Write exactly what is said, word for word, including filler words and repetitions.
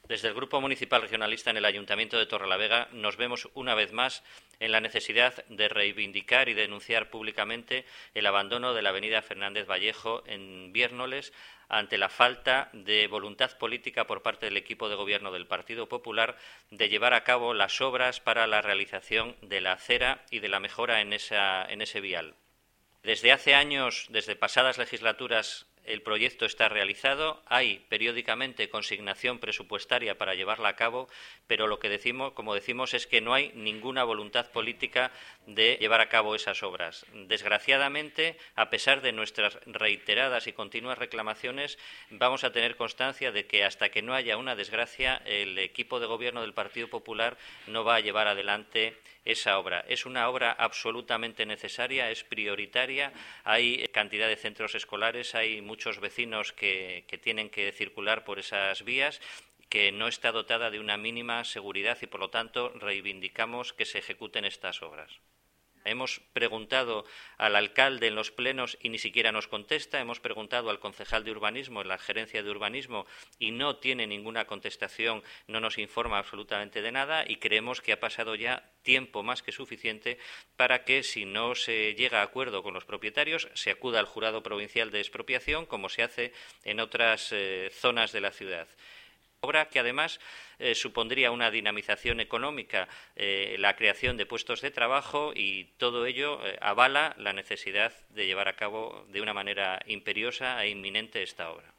Desde el Grupo Municipal Regionalista en el Ayuntamiento de Torrelavega nos vemos una vez más en la necesidad de reivindicar y denunciar públicamente el abandono de la avenida Fernández Vallejo en Viérnoles ante la falta de voluntad política por parte del equipo de gobierno del Partido Popular de llevar a cabo las obras para la realización de la acera y de la mejora en, esa, en ese vial. Desde hace años, desde pasadas legislaturas, el proyecto está realizado, hay periódicamente consignación presupuestaria para llevarla a cabo, pero lo que decimos, como decimos, es que no hay ninguna voluntad política de llevar a cabo esas obras. Desgraciadamente, a pesar de nuestras reiteradas y continuas reclamaciones, vamos a tener constancia de que hasta que no haya una desgracia, el equipo de gobierno del Partido Popular no va a llevar adelante esa obra. Es una obra absolutamente necesaria, es prioritaria, hay cantidad de centros escolares, hay muchos vecinos que, que tienen que circular por esas vías, que no está dotada de una mínima seguridad y, por lo tanto, reivindicamos que se ejecuten estas obras. Hemos preguntado al alcalde en los plenos y ni siquiera nos contesta. Hemos preguntado al concejal de urbanismo en la gerencia de urbanismo y no tiene ninguna contestación, no nos informa absolutamente de nada y creemos que ha pasado ya tiempo más que suficiente para que, si no se llega a acuerdo con los propietarios, se acuda al jurado provincial de expropiación, como se hace en otras eh, zonas de la ciudad. Obra que además eh, supondría una dinamización económica, eh, la creación de puestos de trabajo y todo ello eh, avala la necesidad de llevar a cabo de una manera imperiosa e inminente esta obra.